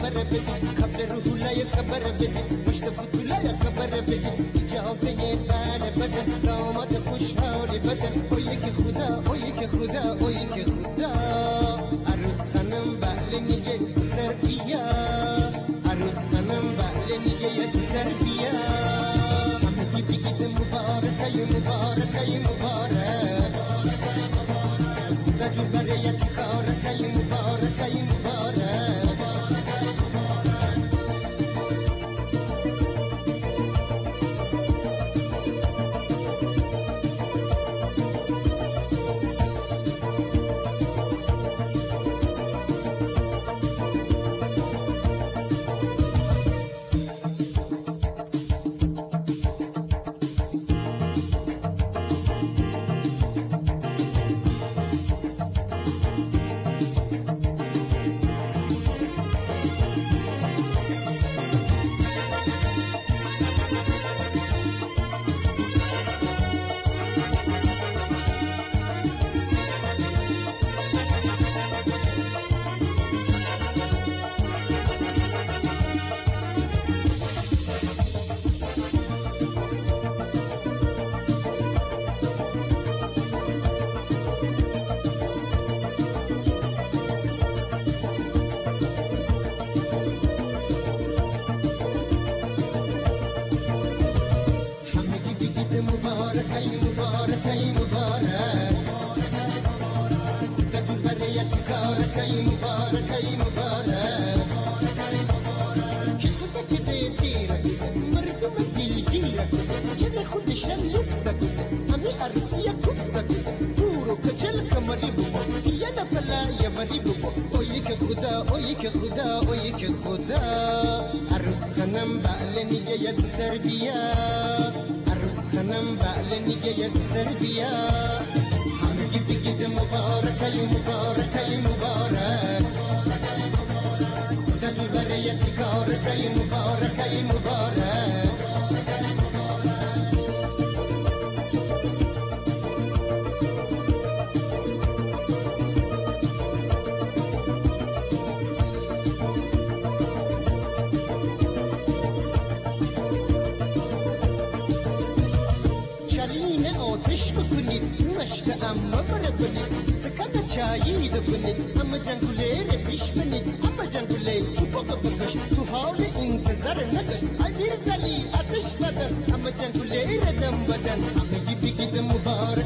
خبر بدی قبل روح لا خبر بدی مشتفت لا خبر بدی اجازه بله بدن داماد خوشحالی بدن اوی که خدا اوی که خدا اوی که خدا عروس خانم بله نیگه زودتر بیا عروس خانم بله نیگه زودتر بیا همه بگید مبارک ای مبارک ای مبارک خدا جو برایت کارک ای مبارک ای مبارک مبارك اي مبارك اي مبارك خدت البرية كارك اي مبارك اي مبارك كي خدت بيتيرك مردم الدلجيرك جد خد شلفتك امي ارسية كفتك دورو كجل كمريبو يانا بلا يا مريبو اوي كخدا اوي كخدا اوي كخدا عروس خنم بعلني يا تربيه خنم بعلني جايز تربية حمدي بجد مبارك يا مبارك يا مبارك خدت البرية كارك يا مبارك يا مبارك آتش بکنید مشت اما برکنید استکان چایی دکنید اما جنگوله رو پیش بنید اما جنگوله چوباقه بکش تو حال انتظار نکش ای میرزالی آتش بدن اما جنگوله رو دم بدن همگی بگید مبارک